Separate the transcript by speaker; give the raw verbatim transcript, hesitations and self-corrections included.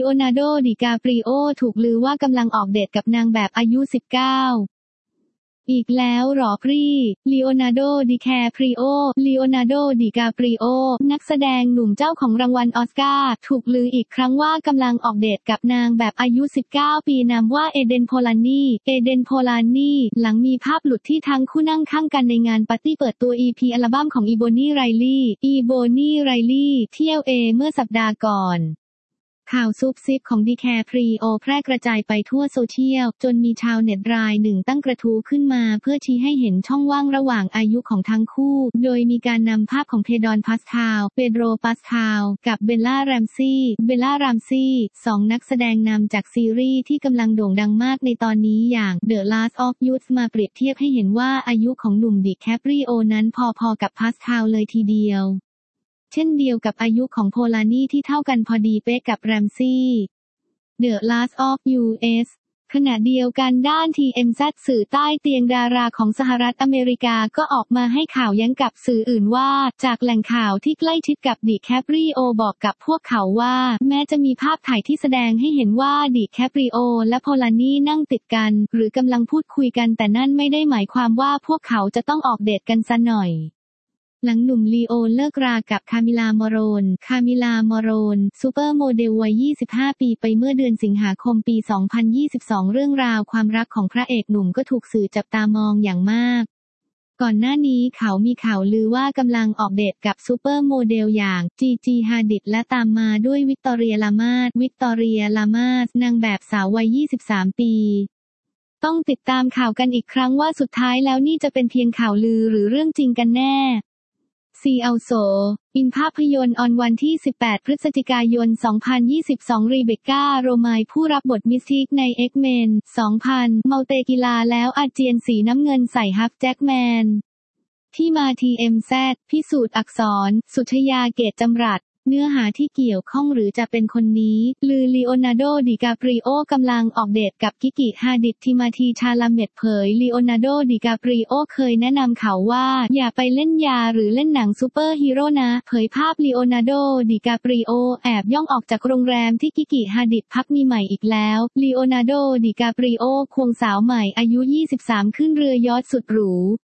Speaker 1: โอนาร์โด ดิกาปริโอถูกลือว่ากำลังออกเดทกับนางแบบอายุ สิบเก้า อีกแล้วหรอพรีลีโอนาร์โด ดิแคปริโอลีโอนาร์โด ดิกาปริโอนักแสดงหนุ่มเจ้าของรางวัลออสการ์ถูกลืออีกครั้งว่ากำลังออกเดทกับนางแบบอายุ สิบเก้า ปีนามว่าเอเดน โพลานีเอเดน โพลานีหลังมีภาพหลุดที่ทั้งคู่นั่งข้างกันในงานปาร์ตี้เปิดตัว อี พี อัลบั้มของอีโบนี่ไรลี่อีโบนี่ไรลี่ที่ แอล เอ เมื่อสัปดาห์ก่อนข่าวซุบซิบของดิแคปริโอแพร่กระจายไปทั่วโซเชียลจนมีชาวเน็ตรายหนึ่งตั้งกระทู้ขึ้นมาเพื่อชี้ให้เห็นช่องว่างระหว่างอายุของทั้งคู่โดยมีการนำภาพของเพดอน พาสคาลเปโดร พาสคาลกับเบลล่า แรมซี่เบลล่า แรมซี่สองนักแสดงนำจากซีรีส์ที่กำลังโด่งดังมากในตอนนี้อย่าง The Last of Us มาเปรียบเทียบให้เห็นว่าอายุของหนุ่มดิแคปริโอนั้นพอๆกับพาสคาลเลยทีเดียวเช่นเดียวกับอายุของโพลานีที่เท่ากันพอดีเป๊ะกับแรมซี่ The Last of Us ขณะเดียวกันด้าน ที เอ็ม แซด สื่อใต้เตียงดาราของสหรัฐอเมริกาก็ออกมาให้ข่าวแย้งกับสื่ออื่นว่าจากแหล่งข่าวที่ใกล้ชิดกับดิแคปริโอบอกกับพวกเขาว่าแม้จะมีภาพถ่ายที่แสดงให้เห็นว่าดิแคปริโอและโพลานีนั่งติดกันหรือกำลังพูดคุยกันแต่นั่นไม่ได้หมายความว่าพวกเขาจะต้องออกเดทกันซะหน่อยหลังหนุ่มลีโอเลิกรากับคามิลา มอโรนคามิลา มอโรนซูเปอร์โมเดลวัย ยี่สิบห้า ปีไปเมื่อเดือนสิงหาคมปี สองพันยี่สิบสอง เรื่องราวความรักของพระเอกหนุ่มก็ถูกสื่อจับตามองอย่างมากก่อนหน้านี้เขามีข่าวลือว่ากำลังออกเดทกับซูเปอร์โมเดลอย่างจีจีฮาดิดและตามมาด้วยวิกตอเรีย ลามาสวิกตอเรีย ลามาสนางแบบสาววัย ยี่สิบสาม ปีต้องติดตามข่าวกันอีกครั้งว่าสุดท้ายแล้วนี่จะเป็นเพียงข่าวลือหรือเรื่องจริงกันแน่ซีอัลโซอินภาพยนตร์ออนวันที่ สิบแปด พฤศจิกายน สองพันยี่สิบสอง รีเบคก้า โรไมน์ผู้รับบทมิสทิกใน X-Men สองพัน เมาเตกีฬาแล้วอาเจียนสีน้ำเงินใส่ฮักแจ็คแมนที่มา ที เอ็ม แซด พิสูจน์อักษร สุชยา เกตจำรัดเนื้อหาที่เกี่ยวข้องหรือจะเป็นคนนี้ลือลีโอนาร์โด ดิกาปริโอกำลังออกเดทกับกิกิ ฮาดิดทิมาธี ชาลาเมตเผยลีโอนาร์โด ดิกาปริโอเคยแนะนำเขาว่าอย่าไปเล่นยาหรือเล่นหนังซูเปอร์ฮีโร่นะเผยภาพลีโอนาร์โด ดิกาปริโอแอบย่องออกจากโรงแรมที่กิกิ ฮาดิดพักมีใหม่อีกแล้วลีโอนาร์โด ดิกาปริโอควงสาวใหม่อายุ ยี่สิบสาม ขึ้นเรือยอชต์สุดหรู